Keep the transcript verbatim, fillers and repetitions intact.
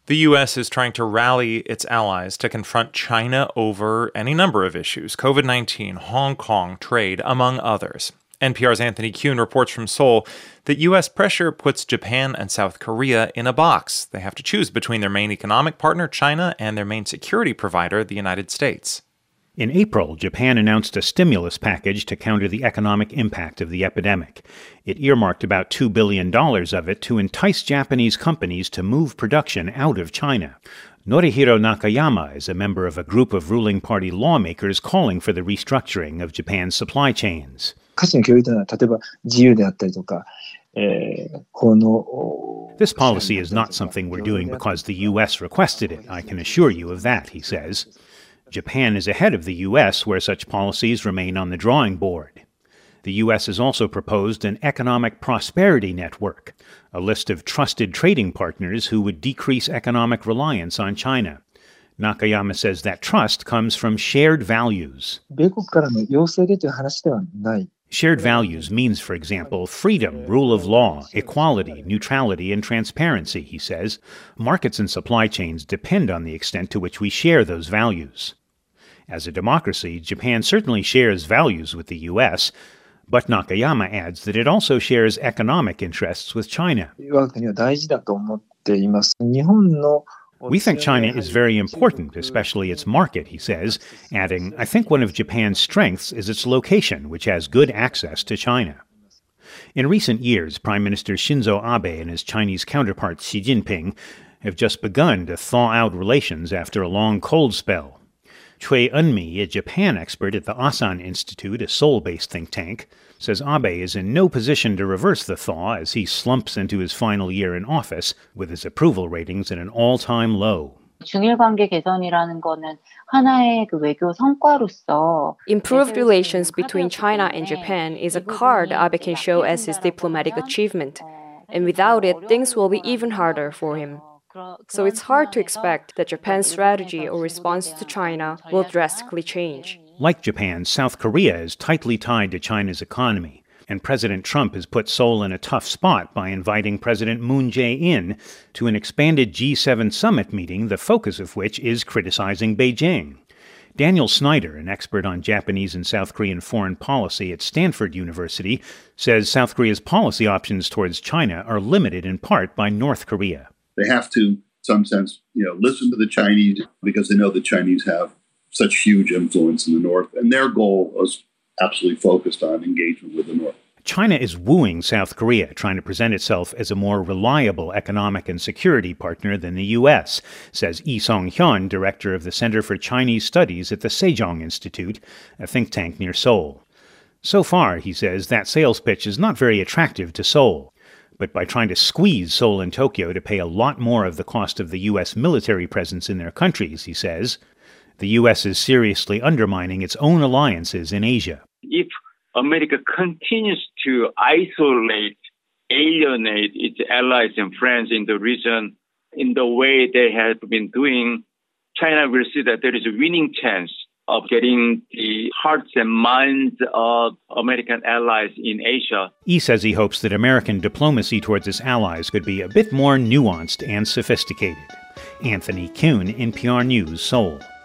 The U S is trying to rally its allies to confront China over any number of issues: COVID nineteen, Hong Kong, trade, among others. N P R's Anthony Kuhn reports from Seoul that U S pressure puts Japan and South Korea in a box. They have to choose between their main economic partner, China, and their main security provider, the United States. In April, Japan announced a stimulus package to counter the economic impact of the epidemic. It earmarked about two billion dollars of it to entice Japanese companies to move production out of China. Norihiro Nakayama is a member of a group of ruling party lawmakers calling for the restructuring of Japan's supply chains. This policy is not something we're doing because the U S requested it, I can assure you of that, he says. Japan is ahead of the U S, where such policies remain on the drawing board. The U S has also proposed an economic prosperity network, a list of trusted trading partners who would decrease economic reliance on China. Nakayama says that trust comes from shared values. Shared values means, for example, freedom, rule of law, equality, neutrality, and transparency, he says. Markets and supply chains depend on the extent to which we share those values. As a democracy, Japan certainly shares values with the U S, but Nakayama adds that it also shares economic interests with China. We think China is very important, especially its market, he says, adding, I think one of Japan's strengths is its location, which has good access to China. In recent years, Prime Minister Shinzo Abe and his Chinese counterpart Xi Jinping have just begun to thaw out relations after a long cold spell. Choi Eun-mi, a Japan expert at the Asan Institute, a Seoul-based think tank, says Abe is in no position to reverse the thaw as he slumps into his final year in office with his approval ratings at an all-time low. Improved relations between China and Japan is a card Abe can show as his diplomatic achievement, and without it, things will be even harder for him. So it's hard to expect that Japan's strategy or response to China will drastically change. Like Japan, South Korea is tightly tied to China's economy, and President Trump has put Seoul in a tough spot by inviting President Moon Jae-in to an expanded G seven summit meeting, the focus of which is criticizing Beijing. Daniel Snyder, an expert on Japanese and South Korean foreign policy at Stanford University, says South Korea's policy options towards China are limited in part by North Korea. They have to, in some sense, you know, listen to the Chinese because they know the Chinese have such huge influence in the North, and their goal was absolutely focused on engagement with the North. China is wooing South Korea, trying to present itself as a more reliable economic and security partner than the U S, says Lee Song-hyun, director of the Center for Chinese Studies at the Sejong Institute, a think tank near Seoul. So far, he says, that sales pitch is not very attractive to Seoul. But by trying to squeeze Seoul and Tokyo to pay a lot more of the cost of the U S military presence in their countries, he says, the U S is seriously undermining its own alliances in Asia. If America continues to isolate, alienate its allies and friends in the region in the way they have been doing, China will see that there is a winning chance of getting the hearts and minds of American allies in Asia. He says he hopes that American diplomacy towards its allies could be a bit more nuanced and sophisticated. Anthony Kuhn, N P R News, Seoul.